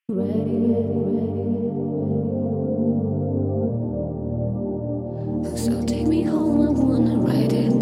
So take me home, I wanna write it.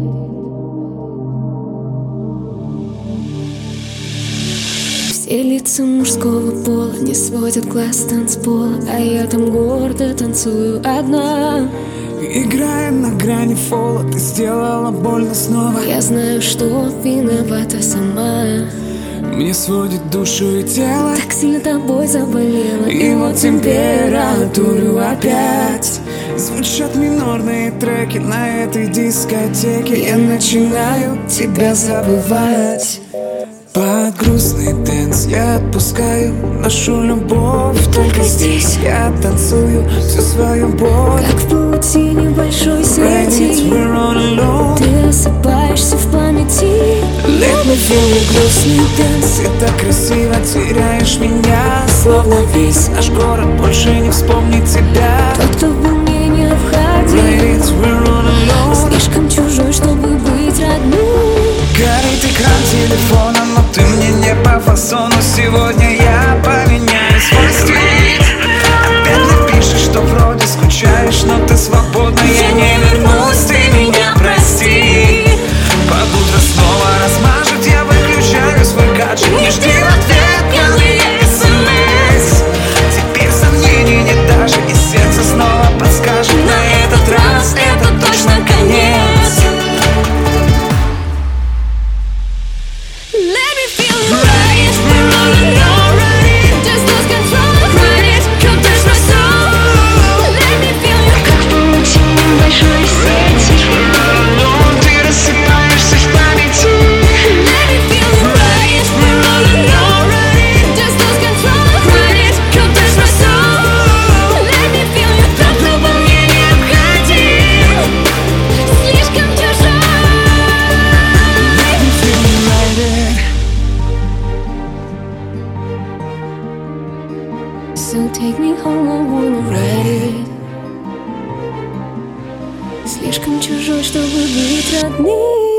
Все лица мужского пола не сводят глаз с танцпола, а я там гордо танцую одна. Играя на грани фола, ты сделала больно снова. Я знаю, что виновата сама. Мне сводит душу и тело, так сильно тобой заболела. И вот температуру опять. Звучат минорные треки на этой дискотеке. Я начинаю тебя забывать. Под грустный дэнс я отпускаю нашу любовь. Только здесь я танцую всю свою боль. Как в паутине большой сети, ты осыпаешься в памяти. Let me feel you, грустный дэнс. И так красиво теряешь меня, словно весь наш город больше не вспомнит тебя. Тот, кто был мне необходим, слишком чужой, чтобы быть родным. Горит экран телефона, но ты мне не по фасону. Сегодня я поменяю свой стиль. Опять напишешь, что вроде скучаешь, но ты свободна. Я не вернусь, ты меня прости. Под утро снова размажет, я выключаю свой гаджет. Не жди в ответ милые СМС. Теперь сомнений нет даже, и сердце снова подскажет: на этот раз это точно конец. Let me feel you right, we're rolling already. Just lose control, ride it, come touch my soul. Let me feel you. Как в паутине большой сети, Ты рассыпаешься в памяти. let me feel you right, we're rolling already. Just lose control, ride it, come touch my soul. Let me feel you. Тот, кто был мне необходим, слишком чужой. So take me home, I wanna write it. Слишком чужой, чтобы быть родным.